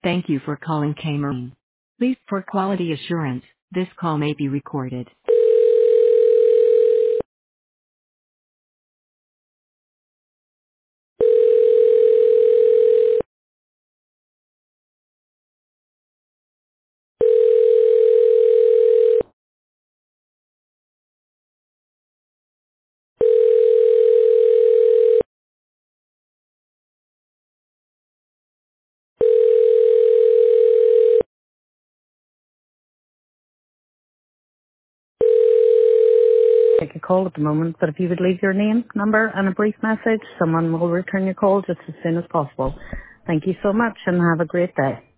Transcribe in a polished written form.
Thank you for calling K-Marine. Please, for quality assurance, this call may be recorded. Take a call at the moment, but if you would leave your name, number, and a brief message, someone will return your call just as soon as possible. Thank you so much and have a great day.